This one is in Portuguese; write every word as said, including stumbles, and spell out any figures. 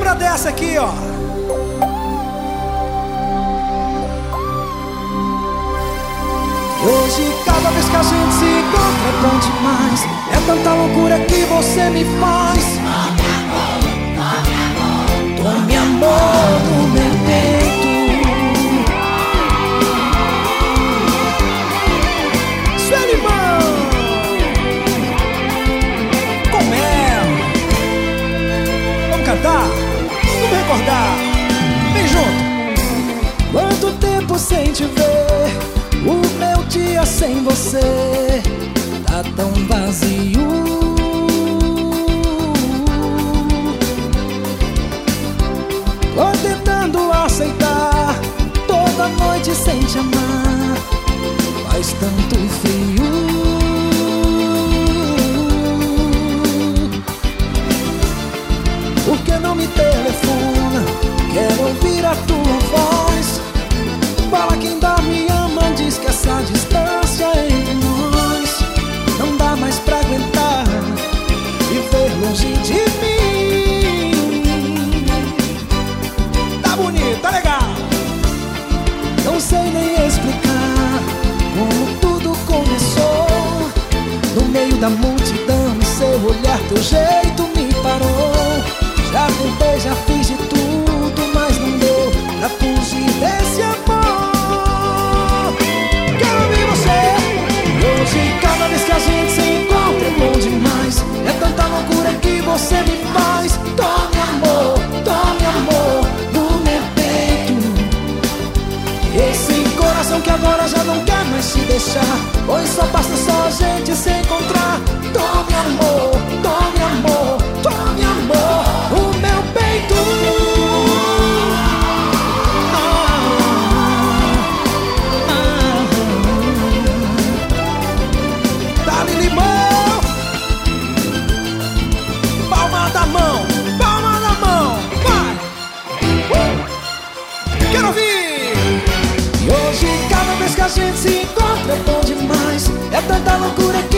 Lembra dessa aqui, ó. Hoje, cada vez que a gente se encontra é bom demais. É tanta loucura que você me faz. Tome amor no meu peito. Suelimão com mel. Vamos cantar? Vamos recordar. Vem junto. Quanto tempo sem te ver, o meu dia sem você tá tão vazio. Tô tentando aceitar toda noite sem te amar. Faz tanto frio. Por que não me telefona? Quero ouvir a tua voz. Fala que ainda me ama, diz que essa distância entre nós não dá mais pra aguentar viver longe de mim. Tá bonito, tá legal. Não sei nem explicar como tudo começou. No meio da multidão, seu olhar, teu jeito me parou. Já tentei, já fiz de tudo, mas não deu pra fugir desse amor. Quero ouvir você. Hoje, cada vez que a gente se encontra é bom demais. É tanta loucura que você me faz. Tome amor, tome amor no meu peito. Esse coração que agora já não quer mais te deixar, pois só basta só a gente se encontrar. Tome amor, tome amor, tome amor no meu peito. Dá-lhe limão. Palma da mão, palma da mão. Vai. Uh! Quero ouvir. E hoje, cada vez que a gente se encontra é bom demais. É tanta loucura que